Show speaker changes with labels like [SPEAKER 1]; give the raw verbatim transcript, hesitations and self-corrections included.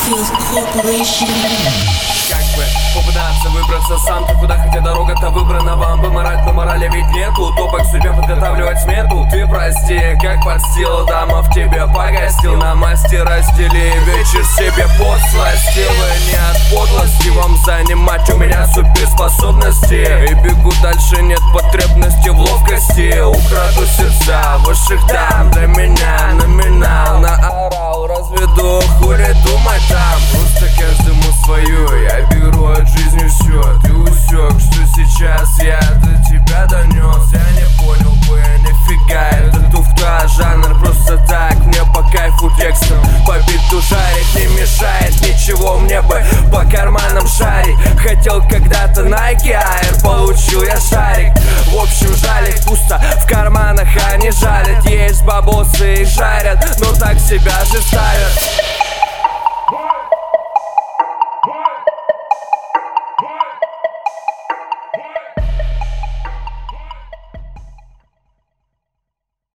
[SPEAKER 1] Field Corporation.
[SPEAKER 2] Как бы попытаться выбраться сам, ты куда, хотя дорога-то выбрана. Вам бы морать, но морали ведь нету. Топок к судьбе подготавливать смету. Ты прости, как подстил, дама в тебе погостил. На масти растили, вечер себе подсластил. И не от подлости вам занимать у меня суперспособности. И бегу дальше, нет потребности в ловкости. Украду сердца ваших дам для меня. Номинал наорал, разведу, хули думать там. Просто каждому свое, я беру от жизни все. Ты усек, что сейчас я до тебя донес. Я не понял бы, нифига, это туфта. Жанр просто так, мне по кайфу текстом. По биту жарить не мешает ничего мне бы по карманам шарить. Хотел когда-то Nike, а